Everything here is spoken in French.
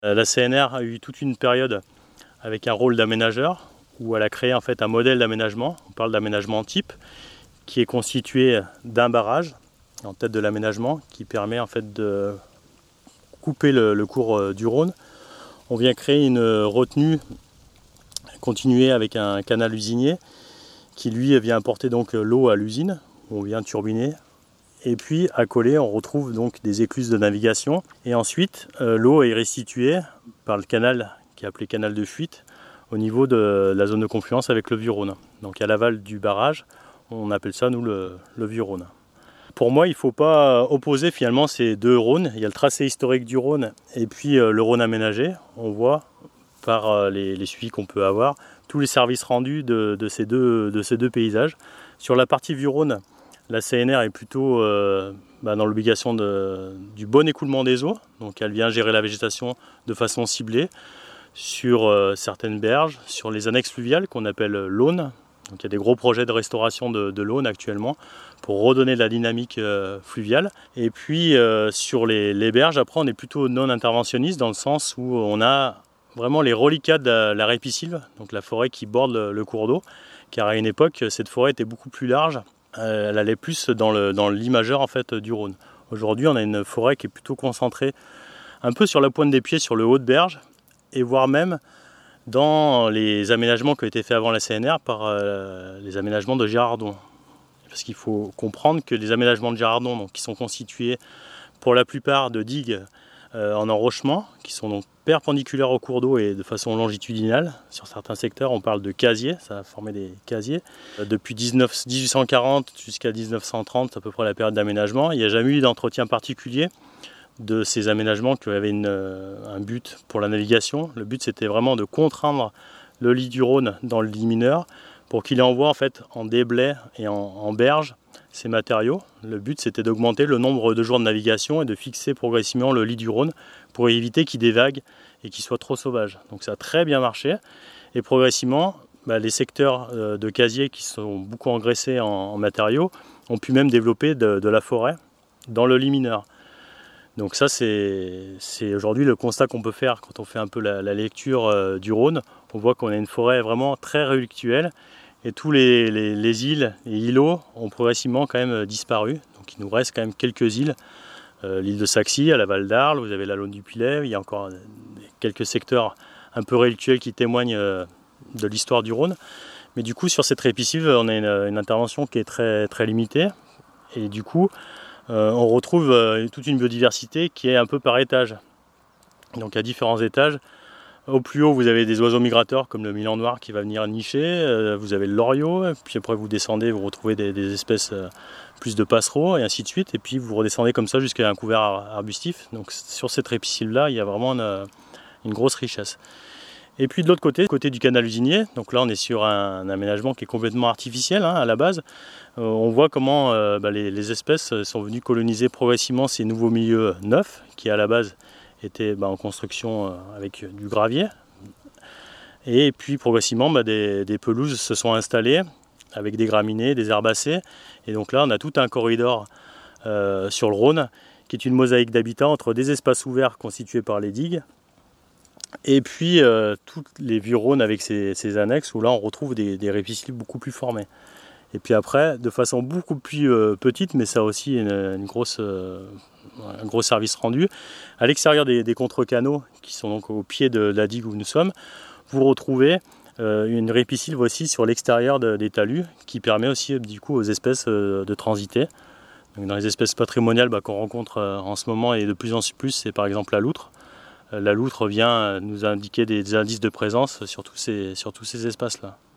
La CNR a eu toute une période avec un rôle d'aménageur où elle a créé en fait un modèle d'aménagement, on parle d'aménagement type, qui est constitué d'un barrage en tête de l'aménagement qui permet en fait de couper le cours du Rhône. On vient créer une retenue continuée avec un canal usinier qui lui vient apporter donc l'eau à l'usine, on vient turbiner. Et puis à coller, on retrouve donc des écluses de navigation. Et ensuite, l'eau est restituée par le canal qui est appelé canal de fuite au niveau de la zone de confluence avec le Vieux-Rhône. Donc à l'aval du barrage, on appelle ça nous le Vieux-Rhône. Pour moi, il ne faut pas opposer finalement ces deux Rhônes. Il y a le tracé historique du Rhône et puis le Rhône aménagé. On voit par les suivis qu'on peut avoir tous les services rendus de ces deux paysages. Sur la partie Vieux-Rhône, la CNR est plutôt dans l'obligation du bon écoulement des eaux. Donc elle vient gérer la végétation de façon ciblée sur certaines berges, sur les annexes fluviales qu'on appelle l'Aune. Donc il y a des gros projets de restauration de l'Aune actuellement pour redonner de la dynamique fluviale. Et puis sur les berges, après on est plutôt non interventionniste dans le sens où on a vraiment les reliquats de la ripisylve, donc la forêt qui borde le cours d'eau, car à une époque cette forêt était beaucoup plus large. Elle allait plus dans le lit majeur en fait, du Rhône. Aujourd'hui, on a une forêt qui est plutôt concentrée un peu sur la pointe des pieds, sur le haut de berge, et voire même dans les aménagements qui ont été faits avant la CNR par les aménagements de Girardon. Parce qu'il faut comprendre que les aménagements de Girardon, donc, qui sont constitués pour la plupart de digues en enrochement, qui sont donc perpendiculaires au cours d'eau et de façon longitudinale. Sur certains secteurs, on parle de casiers, ça a formé des casiers. Depuis 1840 jusqu'à 1930, à peu près la période d'aménagement, il n'y a jamais eu d'entretien particulier de ces aménagements qui avaient un but pour la navigation. Le but, c'était vraiment de contraindre le lit du Rhône dans le lit mineur pour qu'il envoie en fait en déblais et en berge ces matériaux. Le but, c'était d'augmenter le nombre de jours de navigation et de fixer progressivement le lit du Rhône pour éviter qu'il dévague et qu'il soit trop sauvage. Donc ça a très bien marché. Et progressivement, les secteurs de casiers qui sont beaucoup engraissés en matériaux ont pu même développer de la forêt dans le lit mineur. Donc ça, c'est aujourd'hui le constat qu'on peut faire quand on fait un peu la lecture du Rhône. On voit qu'on a une forêt vraiment très relictuelle. Et tous les îles et îlots ont progressivement quand même disparu. Donc il nous reste quand même quelques îles. L'île de Saxy, à la Val d'Arles, vous avez la Laune du Pilet. Il y a encore quelques secteurs un peu relictuels qui témoignent de l'histoire du Rhône. Mais du coup, sur cette ripisylve, on a une intervention qui est très, très limitée. Et du coup, on retrouve toute une biodiversité qui est un peu par étage. Donc à différents étages. Au plus haut, vous avez des oiseaux migrateurs comme le milan noir qui va venir nicher, vous avez le loriot, puis après vous descendez, vous retrouvez des espèces plus de passereaux et ainsi de suite, et puis vous redescendez comme ça jusqu'à un couvert arbustif. Donc sur cette ripisylve-là, il y a vraiment une grosse richesse. Et puis de l'autre côté du canal usinier, donc là on est sur un aménagement qui est complètement artificiel à la base. On voit comment les espèces sont venues coloniser progressivement ces nouveaux milieux neufs qui à la base était en construction avec du gravier. Et puis progressivement des pelouses se sont installées avec des graminées, des herbacées. Et donc là on a tout un corridor sur le Rhône qui est une mosaïque d'habitats entre des espaces ouverts constitués par les digues et puis tous les vieux Rhônes avec ces annexes où là on retrouve des ripisylves beaucoup plus formés. Et puis après, de façon beaucoup plus petite, mais ça aussi un gros service rendu, à l'extérieur des contre-canaux, qui sont donc au pied de la digue où nous sommes, vous retrouvez une ripisylve aussi sur l'extérieur des talus, qui permet aussi du coup aux espèces de transiter. Donc dans les espèces patrimoniales qu'on rencontre en ce moment et de plus en plus, c'est par exemple la loutre. La loutre vient nous indiquer des indices de présence sur tous ces espaces-là.